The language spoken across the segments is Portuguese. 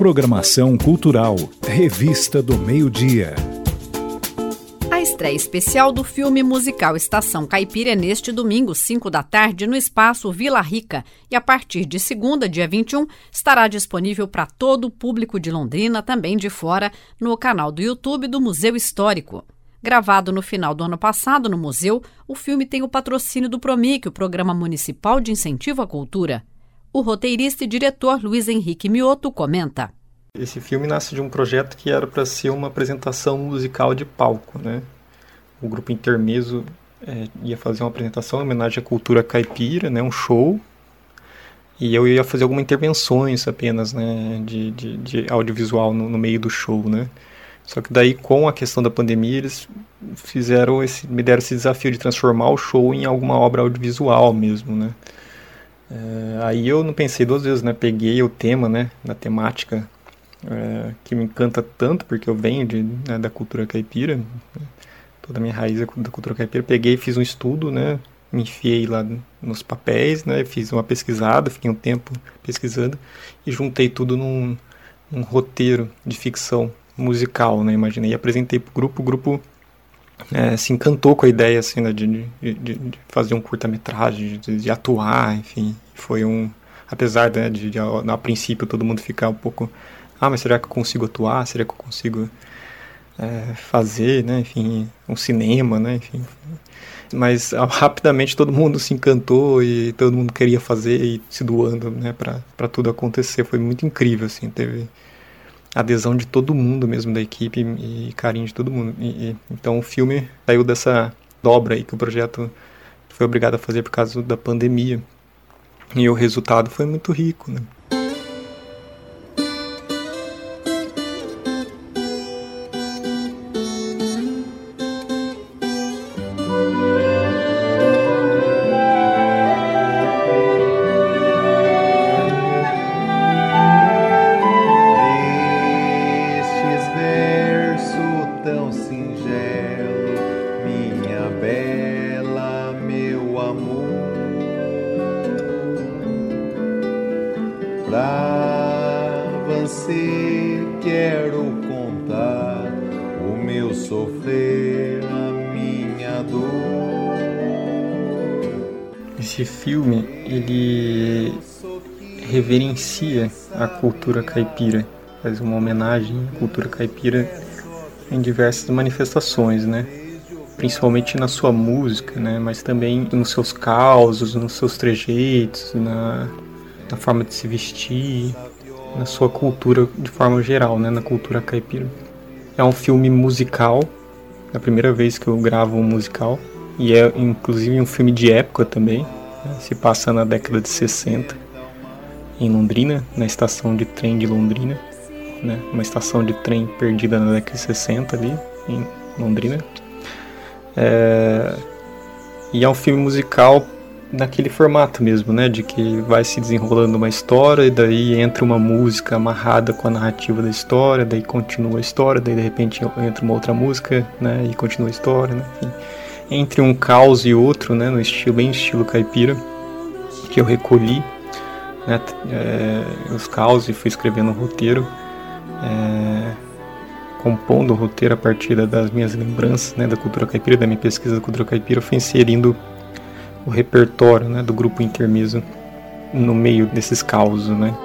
Programação Cultural, Revista do Meio-Dia. A estreia especial do filme musical Estação Caipira é neste domingo, 5 da tarde, no Espaço Vila Rica. E a partir de segunda, dia 21, estará disponível para todo o público de Londrina, também de fora, no canal do YouTube do Museu Histórico. Gravado no final do ano passado no museu, o filme tem o patrocínio do PROMIC, o Programa Municipal de Incentivo à Cultura. O roteirista e diretor Luiz Henrique Mioto comenta. Esse filme nasce de um projeto que era para ser uma apresentação musical de palco, né? O grupo Intermezzo ia fazer uma apresentação em homenagem à cultura caipira, né? Um show. E eu ia fazer algumas intervenções apenas, né? De audiovisual no meio do show, né? Só que daí, com a questão da pandemia, eles me deram esse desafio de transformar o show em alguma obra audiovisual mesmo, né? Aí eu não pensei duas vezes, né? Peguei o tema, né? Da temática que me encanta tanto, porque eu venho da cultura caipira, né? Toda a minha raiz é da cultura caipira. Peguei e fiz um estudo, né? Me enfiei lá nos papéis, né? Fiz uma pesquisada, fiquei um tempo pesquisando e juntei tudo num roteiro de ficção musical, né? Imaginei e apresentei pro grupo. O grupo se encantou com a ideia, assim, né? de fazer um curta-metragem, de atuar, enfim. Foi apesar, né, a princípio todo mundo ficar um pouco, mas será que eu consigo atuar? Será que eu consigo fazer, né? Enfim, um cinema, né? Enfim. Mas rapidamente todo mundo se encantou e todo mundo queria fazer e se doando, né? Para tudo acontecer. Foi muito incrível, assim, teve adesão de todo mundo mesmo da equipe e carinho de todo mundo. Então o filme saiu dessa dobra aí que o projeto foi obrigado a fazer por causa da pandemia. E o resultado foi muito rico, né? Pra você quero contar o meu sofrer, a minha dor. Esse filme, ele reverencia a cultura caipira, faz uma homenagem à cultura caipira em diversas manifestações, né? Principalmente na sua música, né? Mas também nos seus causos, nos seus trejeitos, na forma de se vestir, na sua cultura de forma geral, né, na cultura caipira. É um filme musical, é a primeira vez que eu gravo um musical, e é inclusive um filme de época também, né, se passa na década de 60, em Londrina, na estação de trem de Londrina, né, uma estação de trem perdida na década de 60 ali, em Londrina. E é um filme musical naquele formato mesmo, né, de que vai se desenrolando uma história e daí entra uma música amarrada com a narrativa da história, daí continua a história, daí de repente entra uma outra música, né, e continua a história, né, enfim. Entre um caos e outro, né, no estilo, bem estilo caipira, que eu recolhi, né, os caos e fui escrevendo um roteiro, compondo o roteiro a partir das minhas lembranças, né, da cultura caipira, da minha pesquisa da cultura caipira, eu fui inserindo o repertório, né, do grupo Intermezzo no meio desses causos, né.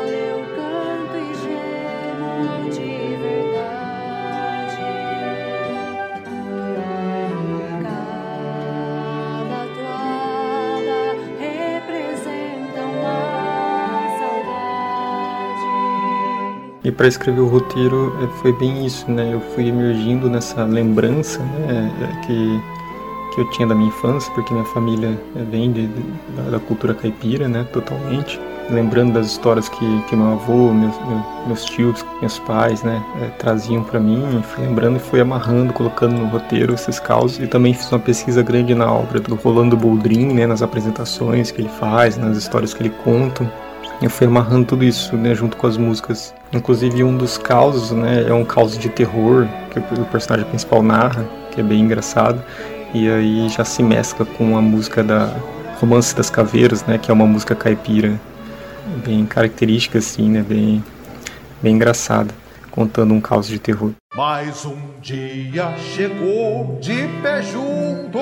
E para escrever o roteiro foi bem isso, né, eu fui emergindo nessa lembrança, né, que eu tinha da minha infância, porque minha família vem da cultura caipira, né, totalmente. Lembrando das histórias que meu avô, meus tios, meus pais, né, traziam para mim, fui lembrando e fui amarrando, colocando no roteiro esses causos. E também fiz uma pesquisa grande na obra do Rolando Boldrin, né, nas apresentações que ele faz, nas histórias que ele conta. Eu fui amarrando tudo isso, né, junto com as músicas. Inclusive um dos causos, né, é um caos de terror que o personagem principal narra, que é bem engraçado. E aí já se mescla com a música da Romance das Caveiras, né, que é uma música caipira bem característica, assim, né, bem bem engraçada, contando um caos de terror. Mais um dia chegou de pé junto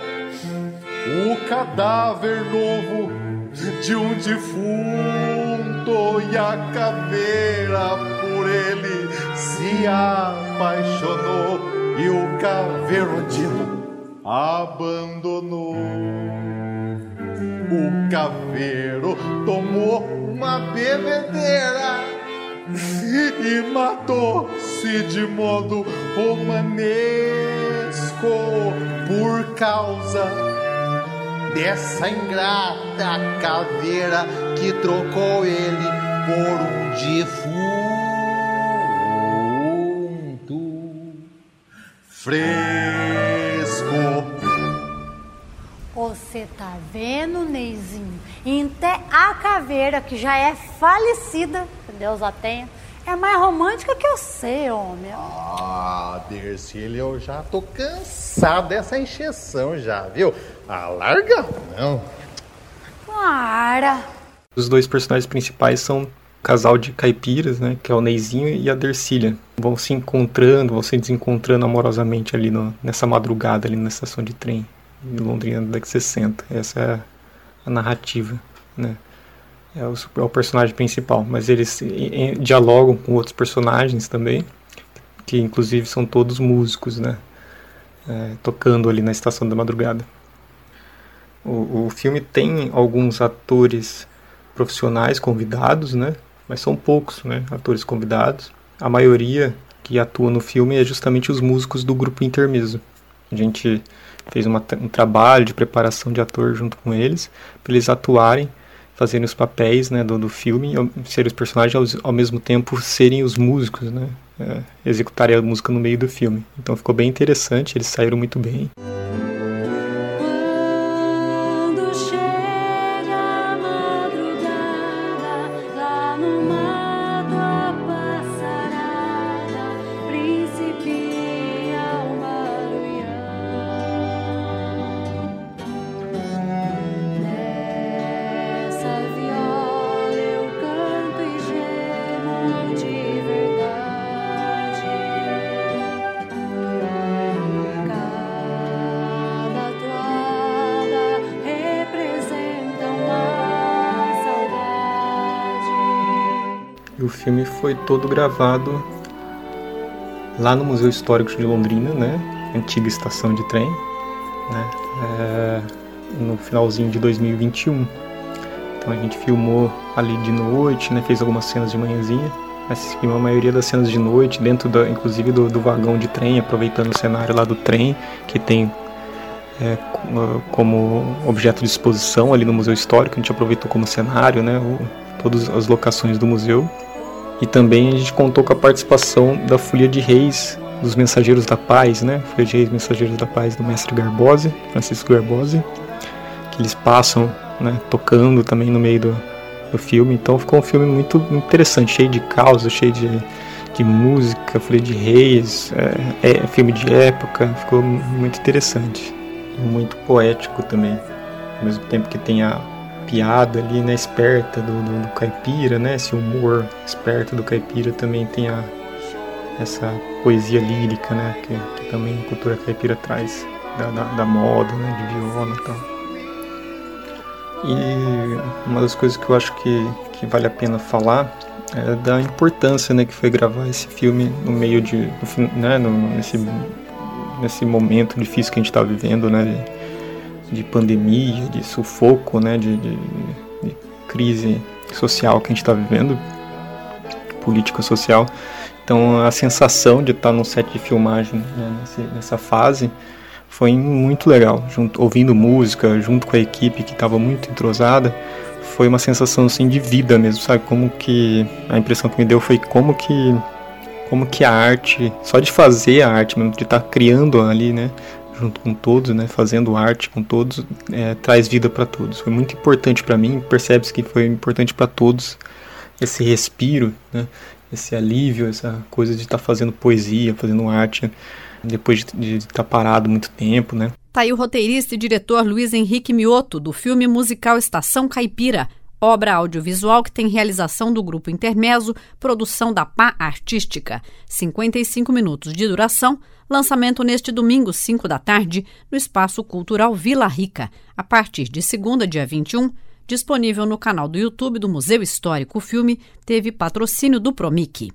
o cadáver novo de um defunto, e a caveira por ele se apaixonou e o caveirudinho abandonou. O caveiro tomou uma bebedeira e matou-se de modo romanesco por causa dessa ingrata caveira que trocou ele por um defunto fresco. Você tá vendo, Neizinho? Até a caveira, que já é falecida, que Deus a tenha, é mais romântica que eu sei, homem. Ah, Dercília, eu já tô cansado dessa encheção já, viu? Ah, larga não. Para. Os dois personagens principais são um casal de caipiras, né, que é o Neizinho e a Dercília. Vão se encontrando, vão se desencontrando amorosamente ali nessa madrugada, ali na estação de trem em Londrina da década de 60. Essa é a narrativa, né? É o personagem principal, mas eles dialogam com outros personagens também, que inclusive são todos músicos, né? Tocando ali na estação da madrugada. O filme tem alguns atores profissionais convidados, né? Mas são poucos, né, atores convidados. A maioria que atua no filme é justamente os músicos do grupo Intermezzo. A gente fez um trabalho de preparação de ator junto com eles, para eles atuarem, fazerem os papéis, né, do filme, serem os personagens, ao mesmo tempo serem os músicos, né, executarem a música no meio do filme. Então ficou bem interessante, eles saíram muito bem. O filme foi todo gravado lá no Museu Histórico de Londrina, né? Antiga estação de trem, né? No finalzinho de 2021. Então a gente filmou ali de noite, né? Fez algumas cenas de manhãzinha, mas filmou a maioria das cenas de noite, dentro inclusive do vagão de trem, aproveitando o cenário lá do trem, que tem como objeto de exposição ali no Museu Histórico. A gente aproveitou como cenário, né? Todas as locações do museu. E também a gente contou com a participação da Folia de Reis, dos Mensageiros da Paz, né? Folia de Reis, Mensageiros da Paz, do mestre Garbosi, Francisco Garbosi, que eles passam, né, tocando também no meio do filme. Então ficou um filme muito interessante, cheio de causa, cheio de música, Folia de Reis, filme de época, ficou muito interessante. E muito poético também, ao mesmo tempo que tem a piada ali, né, esperta do caipira, né, esse humor esperto do caipira, também tem essa poesia lírica, né, que também a cultura caipira traz, da moda, né, de viola e tal. E uma das coisas que eu acho que vale a pena falar é da importância, né, que foi gravar esse filme no meio nesse momento difícil que a gente está vivendo, né, de pandemia, de sufoco, né, de crise social que a gente está vivendo, política social. Então a sensação de estar no set de filmagem, né, nessa fase foi muito legal, ouvindo música junto com a equipe que estava muito entrosada. Foi uma sensação assim de vida mesmo, sabe? Como que a impressão que me deu foi como que a arte, só de fazer a arte mesmo, de estar criando ali, né, junto com todos, né, fazendo arte com todos, traz vida para todos. Foi muito importante para mim, percebe-se que foi importante para todos esse respiro, né, esse alívio, essa coisa de estar fazendo poesia, fazendo arte, depois de estar parado muito tempo, né. Tá aí o roteirista e diretor Luiz Henrique Mioto, do filme musical Estação Caipira, obra audiovisual que tem realização do Grupo Intermezzo, produção da Pá Artística. 55 minutos de duração, lançamento neste domingo, 5 da tarde, no Espaço Cultural Vila Rica. A partir de segunda, dia 21, disponível no canal do YouTube do Museu Histórico. O filme teve patrocínio do Promic.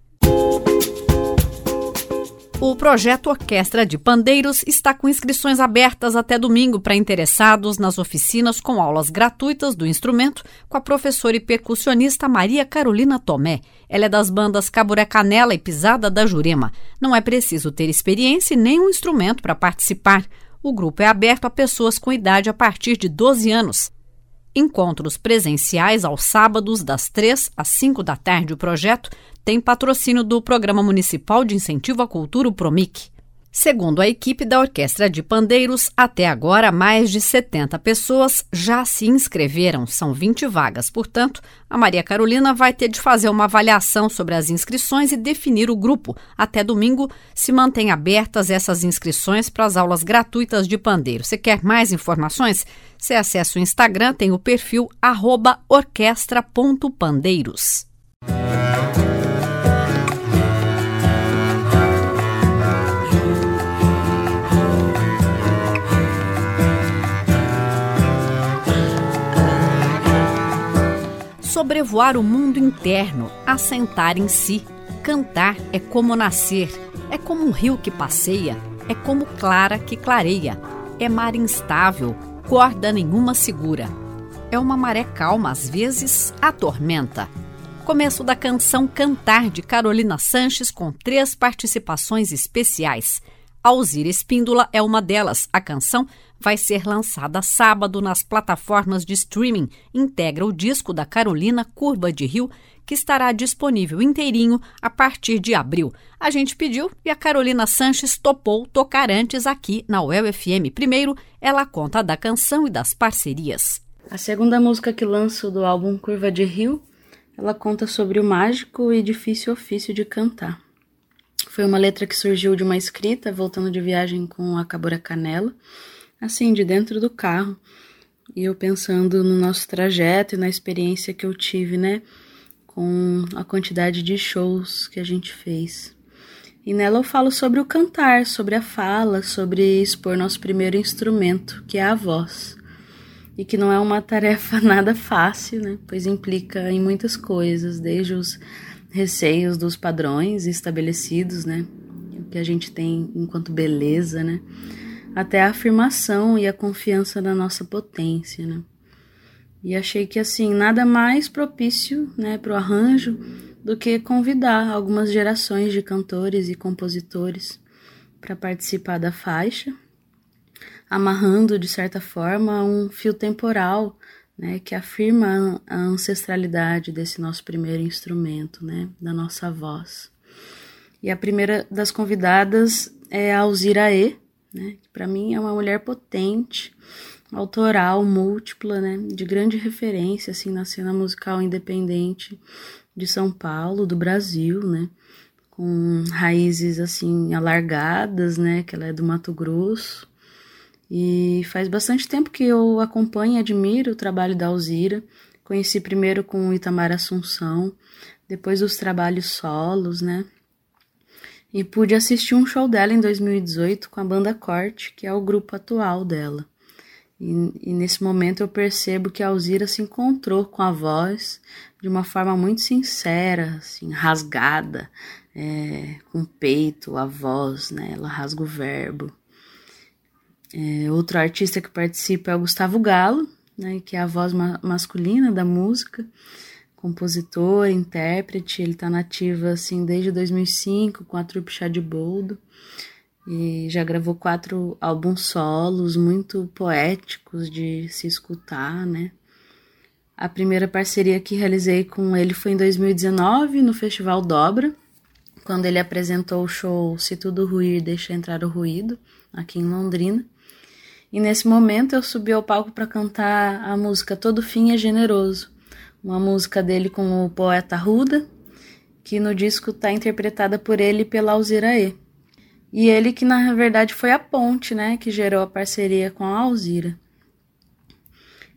O projeto Orquestra de Pandeiros está com inscrições abertas até domingo para interessados nas oficinas com aulas gratuitas do instrumento com a professora e percussionista Maria Carolina Tomé. Ela é das bandas Caburé Canela e Pisada da Jurema. Não é preciso ter experiência e nem um instrumento para participar. O grupo é aberto a pessoas com idade a partir de 12 anos. Encontros presenciais aos sábados, das 3 às 5 da tarde. O projeto tem patrocínio do Programa Municipal de Incentivo à Cultura, o Promic. Segundo a equipe da Orquestra de Pandeiros, até agora mais de 70 pessoas já se inscreveram. São 20 vagas. Portanto, a Maria Carolina vai ter de fazer uma avaliação sobre as inscrições e definir o grupo. Até domingo se mantêm abertas essas inscrições para as aulas gratuitas de pandeiro. Você quer mais informações? Você acessa o Instagram, tem o perfil @orquestra.pandeiros. Sobrevoar o mundo interno, assentar em si. Cantar é como nascer, é como um rio que passeia, é como clara que clareia. É mar instável, corda nenhuma segura. É uma maré calma, às vezes atormenta. Começo da canção Cantar, de Carolina Sanches, com 3 participações especiais. Alzira Espíndola é uma delas. A canção vai ser lançada sábado nas plataformas de streaming. Integra o disco da Carolina, Curva de Rio, que estará disponível inteirinho a partir de abril. A gente pediu e a Carolina Sanches topou tocar antes aqui na UEL-FM. Primeiro, ela conta da canção e das parcerias. A segunda música que lanço do álbum Curva de Rio, ela conta sobre o mágico e difícil ofício de cantar. Foi uma letra que surgiu de uma escrita, voltando de viagem com a Caburé Canela, assim, de dentro do carro. E eu pensando no nosso trajeto e na experiência que eu tive, né, com a quantidade de shows que a gente fez. E nela eu falo sobre o cantar, sobre a fala, sobre expor nosso primeiro instrumento, que é a voz. E que não é uma tarefa nada fácil, né, pois implica em muitas coisas, desde os receios dos padrões estabelecidos, né, o que a gente tem enquanto beleza, né, até a afirmação e a confiança na nossa potência, né. E achei que, assim, nada mais propício, né, para o arranjo do que convidar algumas gerações de cantores e compositores para participar da faixa, amarrando, de certa forma, um fio temporal, né, que afirma a ancestralidade desse nosso primeiro instrumento, né, da nossa voz. E a primeira das convidadas é a Alzira E, né, que para mim é uma mulher potente, autoral, múltipla, né, de grande referência assim, na cena musical independente de São Paulo, do Brasil, né, com raízes assim alargadas, né, que ela é do Mato Grosso. E faz bastante tempo que eu acompanho e admiro o trabalho da Alzira. Conheci primeiro com o Itamar Assunção, depois os trabalhos solos, né? E pude assistir um show dela em 2018 com a Banda Corte, que é o grupo atual dela. E nesse momento eu percebo que a Alzira se encontrou com a voz de uma forma muito sincera, assim, rasgada, com o peito, a voz, né? Ela rasga o verbo. Outro artista que participa é o Gustavo Galo, né, que é a voz masculina da música, compositor, intérprete. Ele está nativa assim, desde 2005 com a trupe Chá de Boldo e já gravou 4 álbuns solos muito poéticos de se escutar, né? A primeira parceria que realizei com ele foi em 2019 no Festival Dobra, quando ele apresentou o show Se Tudo Ruir, Deixa Entrar o Ruído, aqui em Londrina. E nesse momento eu subi ao palco para cantar a música Todo Fim é Generoso, uma música dele com o poeta Arruda, que no disco está interpretada por ele e pela Alzira E. E ele que na verdade foi a ponte, né, que gerou a parceria com a Alzira.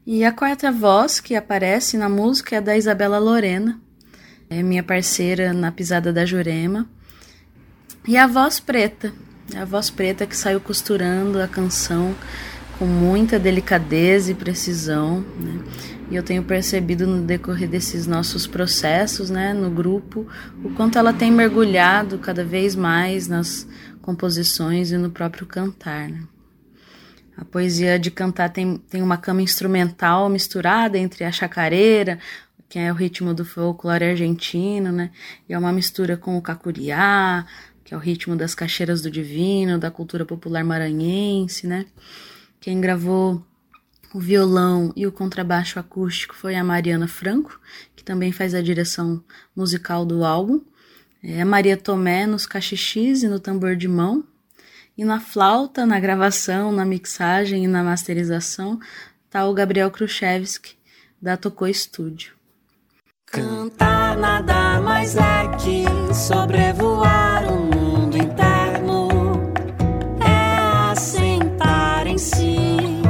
E a quarta voz que aparece na música é a da Isabela Lorena, é minha parceira na Pisada da Jurema. E a voz preta, que saiu costurando a canção com muita delicadeza e precisão, né? E eu tenho percebido no decorrer desses nossos processos, né, no grupo, o quanto ela tem mergulhado cada vez mais nas composições e no próprio cantar, né? A poesia de cantar tem uma cama instrumental misturada entre a chacareira, que é o ritmo do folclore argentino, né? E é uma mistura com o cacuriá, que é o ritmo das caixeiras do divino, da cultura popular maranhense, né? Quem gravou o violão e o contrabaixo acústico foi a Mariana Franco, que também faz a direção musical do álbum. A Maria Tomé nos cachixis e no tambor de mão. E na flauta, na gravação, na mixagem e na masterização, tá o Gabriel Khrushchevsky, da Tocô Estúdio. Cantar nada mais é que sobrevoar o mundo interno, é assentar em si.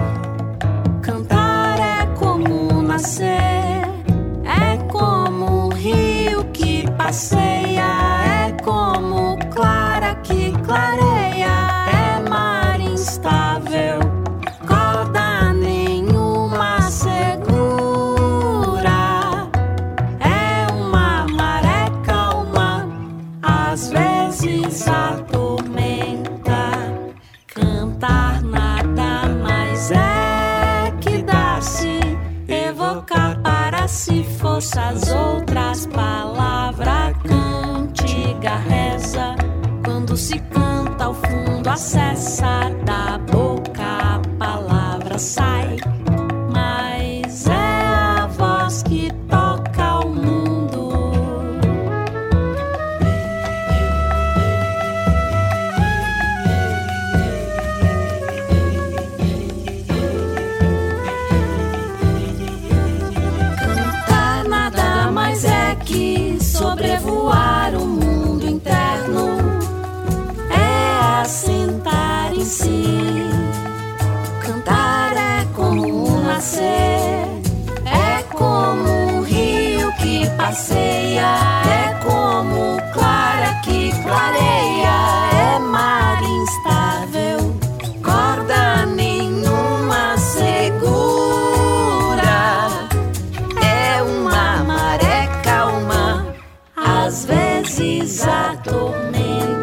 Cantar é como nascer, é como um rio que passeia, é como clara que clareia, é mar instável, corda nenhuma segura, é uma maré calma, às vezes atormenta. Cantar nada mais é que dar-se, evocar para si forças outras palavras, cantiga, reza. Quando se canta ao fundo, acessa da boca, a palavra sai, mas é a voz que toca o mundo. Cantar nada mais é que sobrevoar o mundo interno, é assentar em si. Cantar é como nascer, é como um rio que passeia, é como clara que clareia, é mar instável, corda nenhuma segura, é uma maré calma, às vezes atormenta.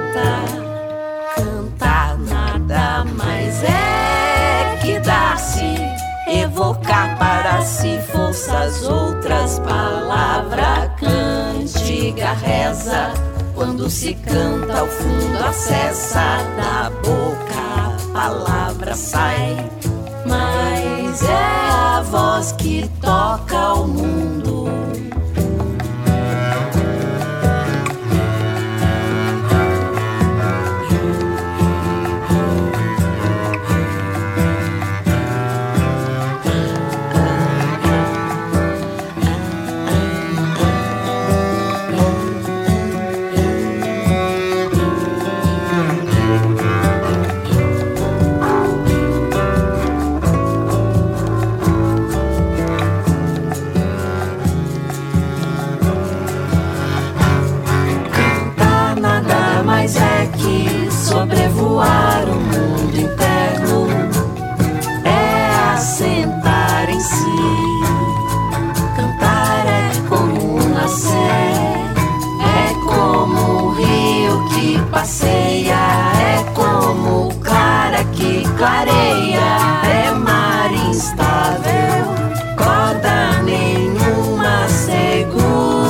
Cantar nada mais é que dar-se, evocar para si forças outras palavras, cantiga, reza. Quando se canta ao fundo, acessa da boca, a palavra sai, mas é a voz que toca o mundo. Sobrevoar o mundo interno, é assentar em si. Cantar é como nascer, é como um rio que passeia, é como clara que clareia, é mar instável, corda nenhuma segura,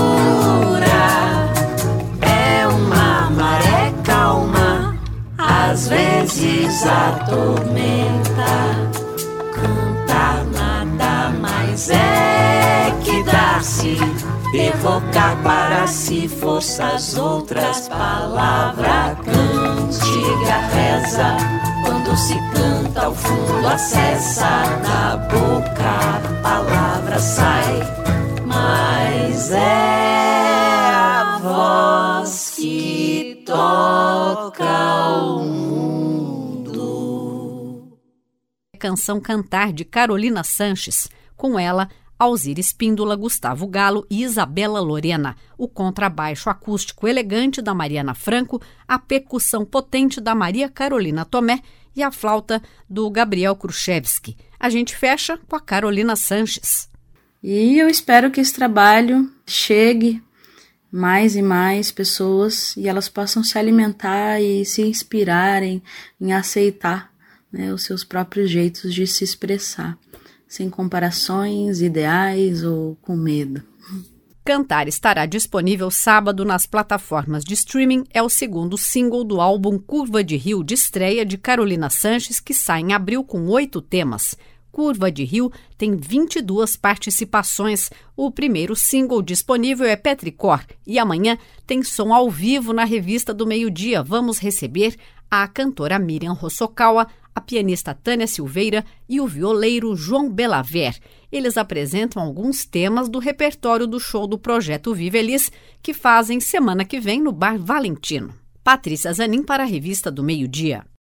é uma maré calma, às vezes atormenta. Cantar nada mais é que dar-se, evocar para si forças outras palavras, cantiga, reza. Quando se canta ao fundo, acessa da boca, a palavra sai, mas é a voz que toca o mundo. Canção Cantar, de Carolina Sanches, Com ela, Alzira Espíndola, Gustavo Galo e Isabela Lorena, o contrabaixo acústico elegante da Mariana Franco, a percussão potente da Maria Carolina Tomé e a flauta do Gabriel Khrushchevsky. A gente fecha com a Carolina Sanches. E eu espero que esse trabalho chegue mais e mais pessoas e elas possam se alimentar e se inspirarem em aceitar, né, os seus próprios jeitos de se expressar, sem comparações, ideais ou com medo. Cantar estará disponível sábado nas plataformas de streaming. É o segundo single do álbum Curva de Rio, de estreia de Carolina Sanches, que sai em abril com 8 temas. Curva de Rio tem 22 participações. O primeiro single disponível é Petricor e amanhã tem som ao vivo na Revista do Meio-Dia. Vamos receber a cantora Miriam Hosokawa, a pianista Tânia Silveira e o violeiro João Belaver. Eles apresentam alguns temas do repertório do show do Projeto Vive Elis, que fazem semana que vem no Bar Valentino. Patrícia Zanin para a Revista do Meio-Dia.